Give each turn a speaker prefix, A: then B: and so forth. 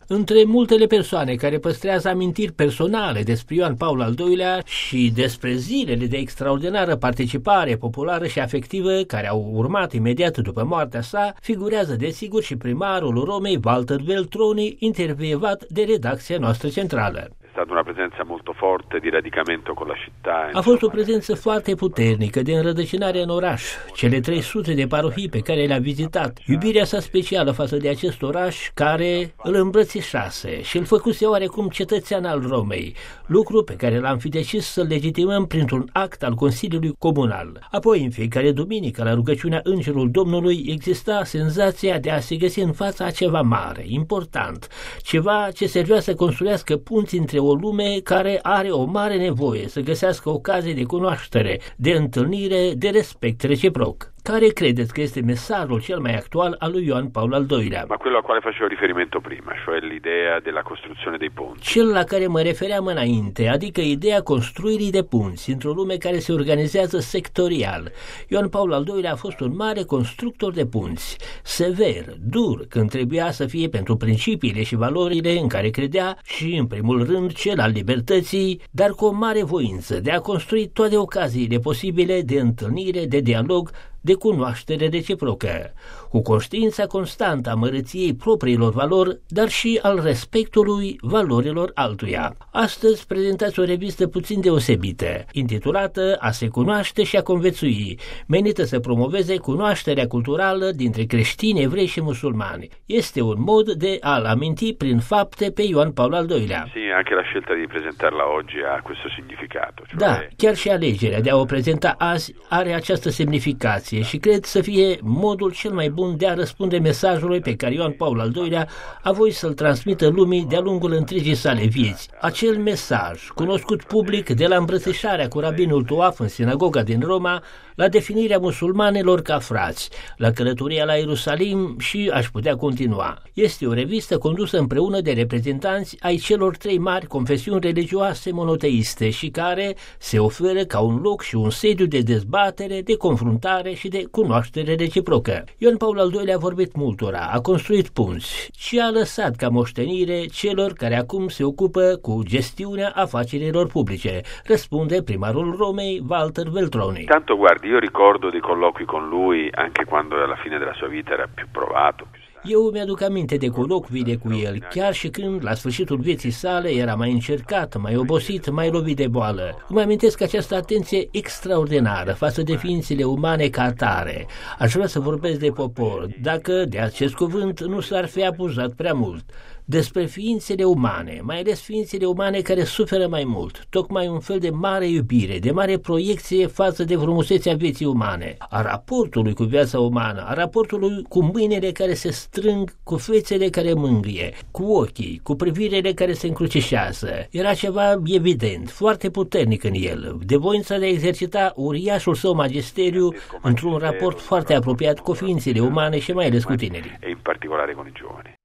A: Între multele persoane care păstrează amintiri personale despre Ioan Paul al II-lea și despre zilele de extraordinară participare populară și afectivă care au urmat imediat după moartea sa, figurează desigur și primarul Romei, Walter Veltroni, intervievat de redacția noastră centrală.
B: È stata una presenza molto forte di radicamento con la città.
A: A fost o prezență foarte puternică de înrădăcinare în oraș. Cele 300 de parohii pe care le-a vizitat, iubirea sa specială față de acest oraș care îl îmbrățișase și îl făcuse oarecum cetățean al Romei, lucru pe care l-am fi decis să-l legitimăm printr-un act al Consiliului Comunal. Apoi, în fiecare duminică, la rugăciunea Îngerul Domnului, exista senzația de a se găsi în fața a ceva mare, important, ceva ce servea să construiască punți între o lume care are o mare nevoie să găsească ocazii de cunoaștere, de întâlnire, de respect reciproc. Care credeți că este mesajul cel mai actual al lui Ioan Paul al II-lea?
B: Ma quello a quale facevo riferimento prima, cioè l'idea della costruzione dei ponti.
A: Cel la care mă refeream înainte, adică ideea construirii de punți într-o lume care se organizează sectorial. Ioan Paul al II-lea a fost un mare constructor de punți, sever, dur, când trebuia să fie pentru principiile și valorile în care credea și, în primul rând, cel al libertății, dar cu o mare voință de a construi toate ocaziile posibile de întâlnire, de dialog, de cunoaștere reciprocă, cu conștiința constantă a măreției propriilor valori, dar și al respectului valorilor altuia. Astăzi prezentați o revistă puțin deosebită, intitulată A se cunoaște și a conviețui, menită să promoveze cunoașterea culturală dintre creștini, evrei și musulmani. Este un mod de a-l aminti prin fapte pe Ioan Paul al II-lea.
B: Sì, anche la scelta di presentarla oggi ha questo significato.
A: Da, chiar și alegerea de a o prezenta azi are această semnificație și cred să fie modul cel mai bun de a răspunde mesajului pe care Ioan Paul al II-lea a voit să-l transmită lumii de-a lungul întregii sale vieți. Acel mesaj, cunoscut public de la îmbrățișarea cu rabinul Toaf în sinagoga din Roma, la definirea musulmanilor ca frați, la călătoria la Ierusalim și aș putea continua. Este o revistă condusă împreună de reprezentanți ai celor 3 mari confesiuni religioase monoteiste și care se oferă ca un loc și un sediu de dezbatere, de confruntare și de cunoaștere reciprocă. Ioan Paul al II-lea a vorbit multora, a construit punți și a lăsat ca moștenire celor care acum se ocupă cu gestiunea afacerilor publice, răspunde primarul Romei, Walter Veltroni.
B: Tanto guardi, io ricordo dei colloqui con lui anche quando alla fine della sua vita era più provato.
A: Eu mi-aduc aminte de colocviile cu el, chiar și când, la sfârșitul vieții sale, era mai încercat, mai obosit, mai lovit de boală. Îmi amintesc această atenție extraordinară față de ființele umane ca atare. Aș vrea să vorbesc de popor, dacă de acest cuvânt nu s-ar fi abuzat prea mult. Despre ființele umane, mai ales ființele umane care suferă mai mult, tocmai un fel de mare iubire, de mare proiecție față de frumusețea vieții umane, a raportului cu viața umană, a raportului cu mâinile care se strâng, cu fețele care mângâie, cu ochii, cu privirele care se încrucișează. Era ceva evident, foarte puternic în el, de voința de a exercita uriașul său magisteriu într-un raport foarte apropiat cu ființele umane și mai ales cu tinerii.
B: E in particolare con i giovani.